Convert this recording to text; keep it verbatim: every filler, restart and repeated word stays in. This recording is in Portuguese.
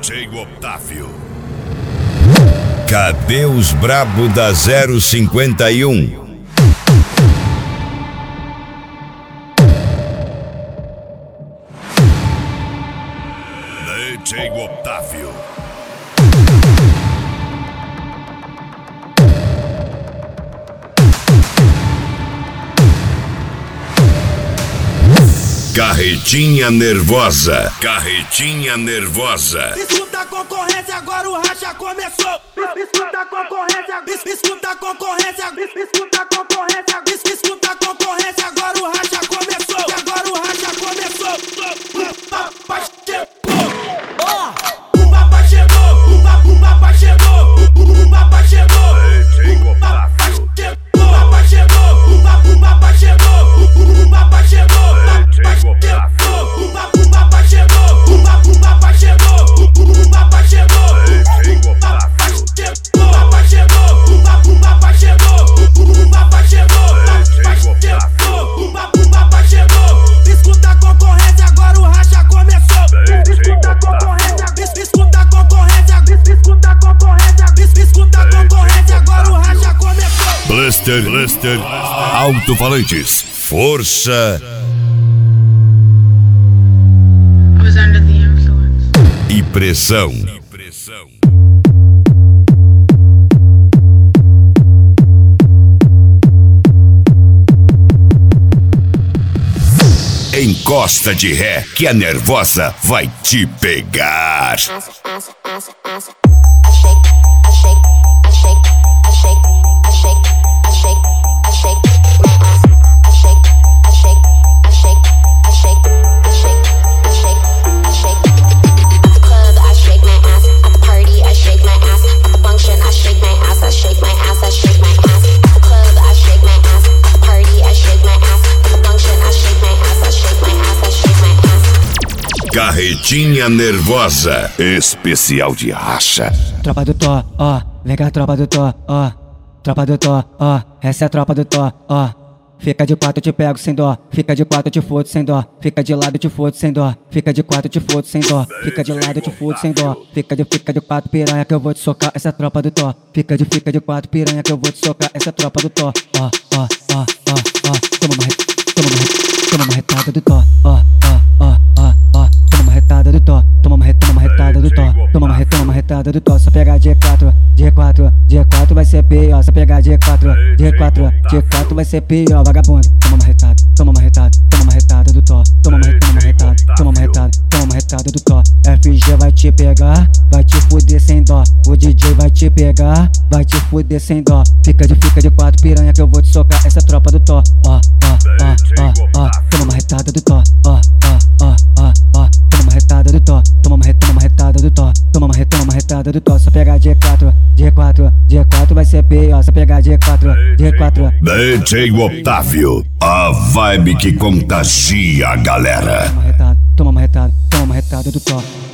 D J Otávio. Cadê os brabo da zero cinquenta e um? D J Otávio. Carretinha nervosa, carretinha nervosa. Escuta a concorrência, agora o racha começou. Escuta a concorrência, escuta a concorrência, escuta a concorrência, escuta a concorrência, agora o racha começou. Agora o racha começou. O papai chegou. O papai chegou. O papai chegou. O papai chegou. O papai chegou. O papai chegou. O papai chegou. O papai chegou. O papai chegou. O papai chegou. O papai chegou. O papai chegou. O papai chegou. O papai chegou. O papai chegou. O papai chegou. O papai chegou. Escuta a concorrência, agora o racha começou. Escuta a concorrência. Escuta a concorrência. Escuta a concorrência. Escuta a concorrência, agora o racha começou. Blaster, Blaster, alto-falantes, força e pressão. Encosta de ré, que a nervosa vai te pegar. Carretinha nervosa, especial de racha. Tropa do Tó, ó, vem cá, tropa do Tó, ó. Tropa do Tó, ó, essa é a tropa do Tó, ó. Fica de quatro, te pego sem dó. Fica de quatro, te fodo sem dó. Fica de lado, te fodo sem dó. Fica de quatro, te fodo sem dó. Fica de lado, te fodo sem dó. Fica de, fica de quatro, piranha, que eu vou te socar. Essa é a tropa do Tó. Fica de, fica de quatro, piranha, que eu vou te socar. Essa é a tropa do Tó. Ó, ó, ó, ó, ó. Toma uma, toma uma, toma uma retada do Tó. Ó, ó, ó, ó, ó. Toma uma retada do Tó. Toma uma, toma uma retada do Tó. Toma uma, toma uma retada do Tó. Só pegar G quatro, G quatro, G quatro vai ser pior. Só pegar G quatro, G quatro, G quatro vai ser pior, vagabundo. Toma uma retada, toma uma retada, toma uma retada do Tó. Toma uma, toma uma retada, toma uma retada, toma uma retada do Tó. F G vai te pegar, vai te fuder sem dó. O D J vai te pegar, vai te fuder sem dó. Fica de, fica de quatro, piranha, que eu vou te socar. Essa é a tropa do Tó. Ó, ó, ó, ó, ó. Toma uma retada do Tó. Ó, ó, ó, ó, ó. Toma uma retada do Tó. Toma uma, toma uma retada do Tó. Toma uma, toma uma retada do Tó. Só pegar G quatro, G quatro, G quatro vai ser pior. Só pegar G quatro, G quatro. D J Otávio, a vibe que contagia a galera. Toma uma retada, toma uma retada, toma uma retada do Tó.